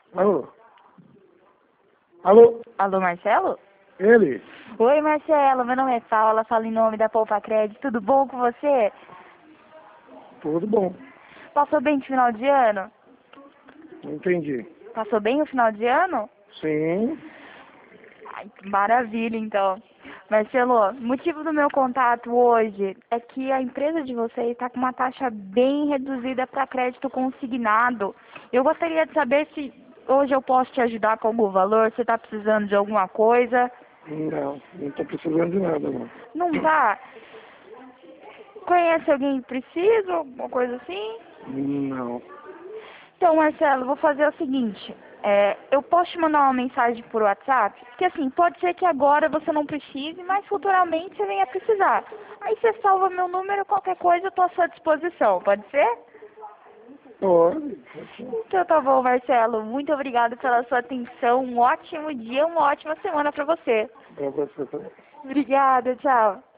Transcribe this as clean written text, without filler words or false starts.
Alô? Alô? Alô, Marcelo? Ele? Oi, Marcelo. Meu nome é Paula, falo em nome da Poupa Crédito. Tudo bom com você? Tudo bom. Passou bem de final de ano? Não entendi. Passou bem o final de ano? Sim. Ai, que maravilha, então. Marcelo, o motivo do meu contato hoje é que a empresa de vocês está com uma taxa bem reduzida para crédito consignado. Eu gostaria de saber se hoje eu posso te ajudar com algum valor, você está precisando de alguma coisa. Não estou precisando de nada, não. Não tá? Conhece alguém que precisa, alguma coisa assim? Não. Então, Marcelo, vou fazer o seguinte. Eu posso te mandar uma mensagem por WhatsApp? Que assim, pode ser que agora você não precise, mas futuramente você venha precisar. Aí você salva meu número, qualquer coisa eu estou à sua disposição, pode ser? Pode. Então tá bom, Marcelo. Muito obrigada pela sua atenção. Um ótimo dia, uma ótima semana para você. Para você também. Obrigada, tchau.